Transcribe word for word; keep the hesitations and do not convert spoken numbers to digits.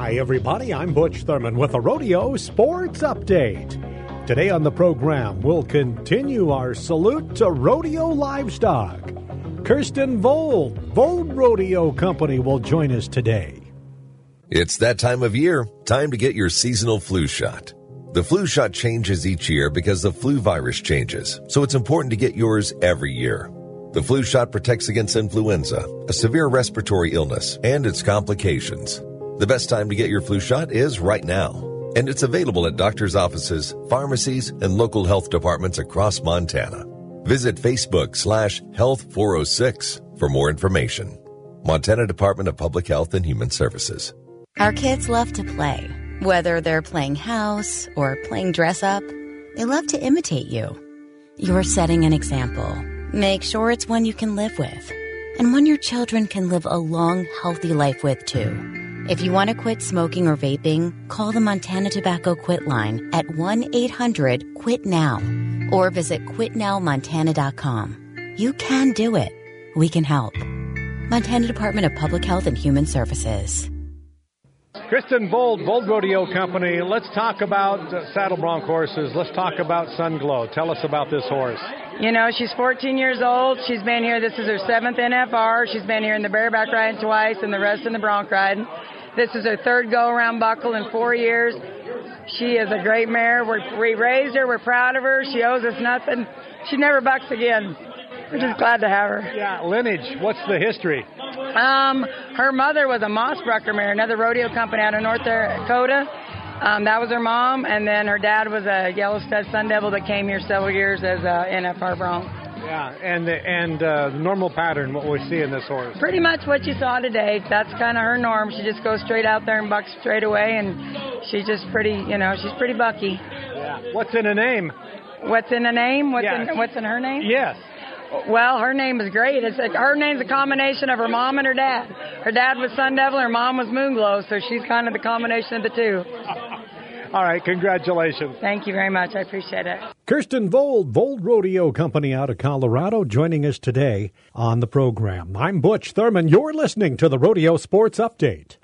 Hi, everybody. I'm Butch Thurman with a Rodeo Sports Update. Today on the program, we'll continue our salute to rodeo livestock. Kirsten Vold, Vold Rodeo Company, will join us today. It's that time of year. Time to get your seasonal flu shot. The flu shot changes each year because the flu virus changes, so it's important to get yours every year. The flu shot protects against influenza, a severe respiratory illness, and its complications. The best time to get your flu shot is right now. And it's available at doctors' offices, pharmacies, and local health departments across Montana. Visit Facebook slash Health four oh six for more information. Montana Department of Public Health and Human Services. Our kids love to play. Whether they're playing house or playing dress up, they love to imitate you. You're setting an example. Make sure it's one you can live with, and one your children can live a long, healthy life with, too. If you want to quit smoking or vaping, call the Montana Tobacco Quit line at one eight hundred quit now or visit quit now montana dot com. You can do it. We can help. Montana Department of Public Health and Human Services. Kristen Vold, Vold Rodeo Company. Let's talk about uh, saddle bronc horses. Let's talk about Sunglow. Tell us about this horse. You know, she's fourteen years old. She's been here. This is her seventh N F R. She's been here in the bareback riding twice and the rest in the bronc riding. This is her third go-around buckle in four years. She is a great mare. We're, we raised her. We're proud of her. She owes us nothing. She never bucks again. We're just glad to have her. Yeah, lineage. What's the history? Um, her mother was a Mossbrucker mare, another rodeo company out of North Dakota. Um, that was her mom, and then her dad was a Yellow Stud Sun Devil that came here several years as a N F R bronc. Yeah, and the, and uh, the normal pattern, what we see in this horse. Pretty much what you saw today. That's kind of her norm. She just goes straight out there and bucks straight away, and she's just pretty, you know, she's pretty bucky. Yeah. What's in a name? What's in a name? What's yes. in What's in her name? Yes. Well, her name is great. It's a, her name's a combination of her mom and her dad. Her dad was Sun Devil, her mom was Moonglow, so she's kind of the combination of the two. All right, congratulations. Thank you very much. I appreciate it. Kirsten Vold, Vold Rodeo Company out of Colorado, joining us today on the program. I'm Butch Thurman. You're listening to the Rodeo Sports Update.